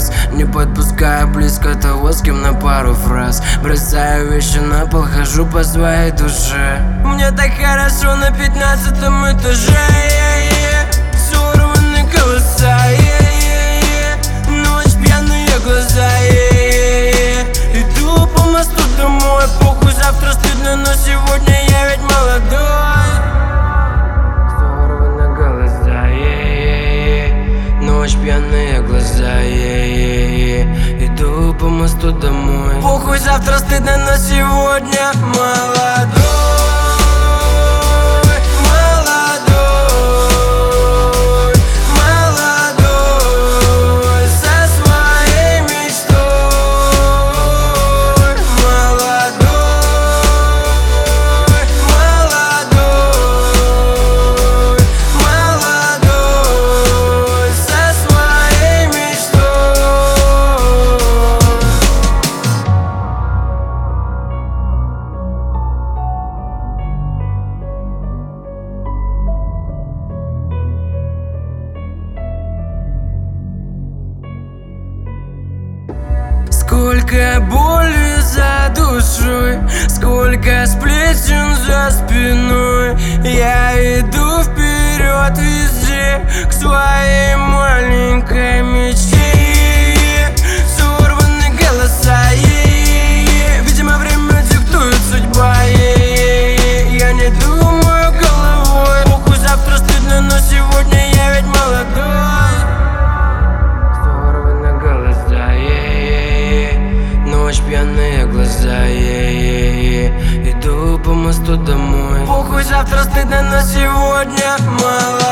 раз, не подпуская близко того, с кем на пару фраз. Бросаю вещи на пол, хожу по своей душе. Мне так хорошо на 15-м этаже. Сорваны голоса, ночь, пьяные глаза. Иду по мосту домой, похуй, завтра стыдно, но сегодня я ведь молодой. Сорваны глаза, ночь, пьяные глаза. Иду по мосту домой, похуй, завтра стыдно, но сегодня молодой. Сколько боли за душой, сколько сплетен за спиной. Я иду вперед везде, к своей маленькой мечте. Сорваны голоса, видимо, время диктует судьба. Я не думаю головой, похуй, завтра стыдно, но сегодня я ведь молодой. Сорваны голоса, ночь, пьяные глаза. Иду по мосту домой, похуй, завтра стыдно, но сегодня мало.